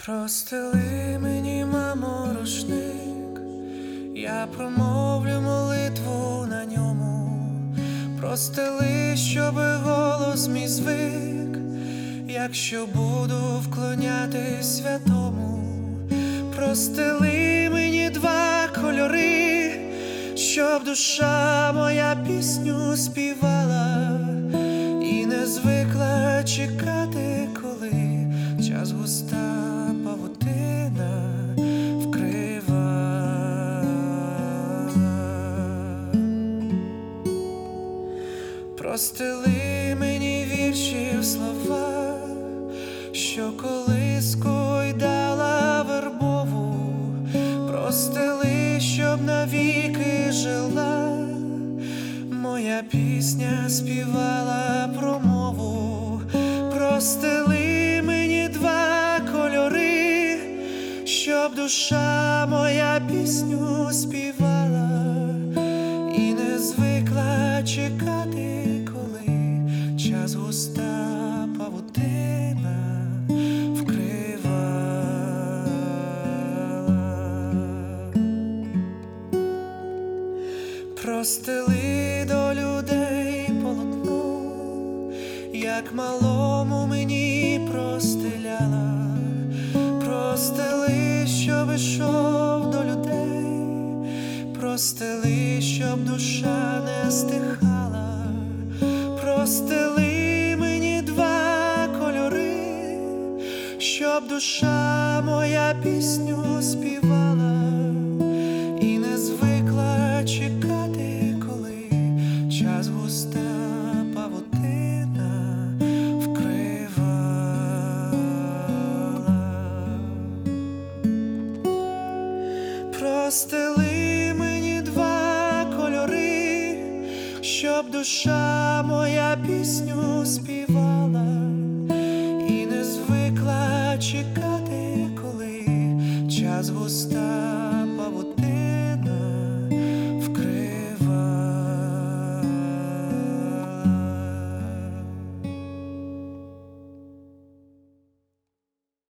Простели мені, мамо, рушник, я промовлю молитву на ньому. Простели, щоби голос мій звик, якщо буду вклонятись святому. Простели мені два кольори, щоб душа моя пісню співала і не звикла чекати, коли час густа павутина вкрива. Простели мені віршів слова, що колискою дала вербову. Простели, щоб навіки жила, моя пісня співала про мову. Простели мені два кольори, щоб душа моя пісню співала і не звикла чекати, коли час густа павутина вкрива. Простели до людей полотно, як малому мені простеляла. Простели, щоб ішов до людей, простели, щоб душа не стихала. Простели мені два кольори, щоб душа моя пісню співала і не звикла чекати, коли час густа павутина вкривала. Простели мені два кольори, щоб душа моя пісню співала і не звикла чекати, коли час густа